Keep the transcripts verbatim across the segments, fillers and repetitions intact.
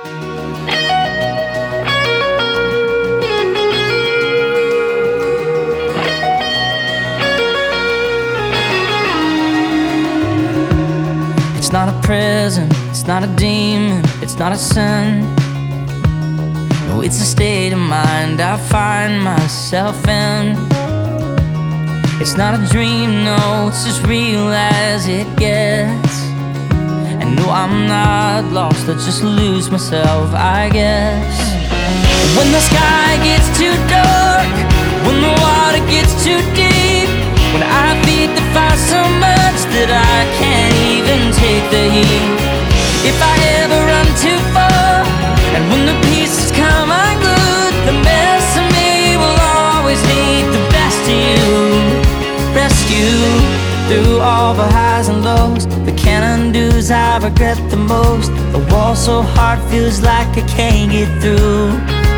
It's not a prison, it's not a demon, it's not a sin. No, it's a state of mind I find myself in. It's not a dream, no, it's as real as it gets. And no, I'm not lost, I just lose myself, I guess. When the sky gets too dark, when the water gets too deep, when I feed the fire so much that I can't even take the heat. If I ever run too far, and when the pieces come unglued, the best of me will always need the best of you. Rescue through all the highs and lows, the can undo's I regret the most. The wall so hard feels like I can't get through.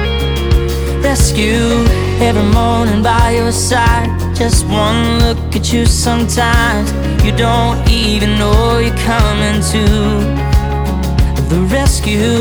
Rescue every morning by your side. Just one look at you sometimes, you don't even know you're coming to the rescue.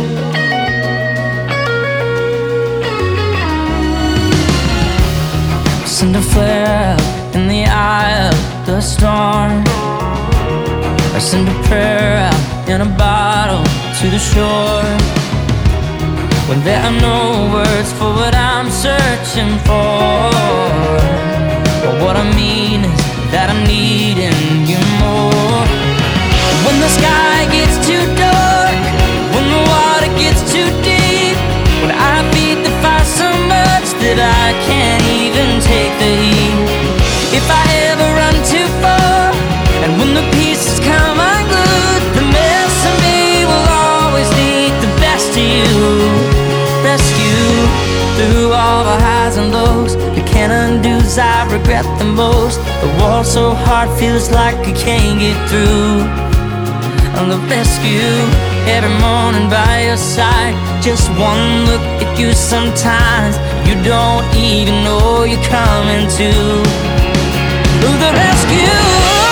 Send a flare out in the eye of the storm. I send a prayer out in a bottle to the shore. When there are no words for what I'm searching for, but what I mean is that I'm needing you more. When the sky gets too dark, when the water gets too deep, when I feed the fire so much that I can't even take the heat. If I ever run too far, and when the pieces come unglued, the mess of me will always need the best of you. Rescue through all the highs and lows, the can undo's I regret the most. The wall so hard feels like I can't get through. On the rescue every morning by your side. Just one look at you sometimes, you don't even know you're coming to the rescue.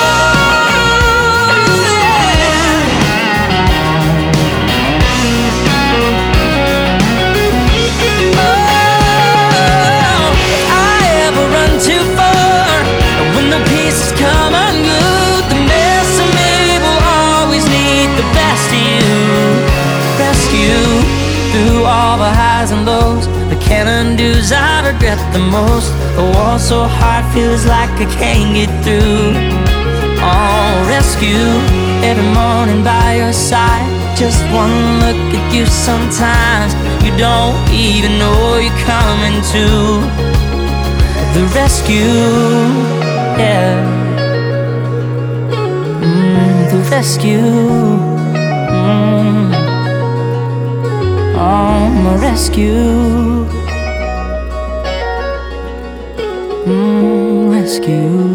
Through all the highs and lows, the can undo's I regret the most. The wall so hard feels like I can't get through. Oh, rescue every morning by your side. Just one look at you sometimes, you don't even know you're coming to the rescue. Yeah, mm, the rescue. mm. On the rescue, mm, rescue.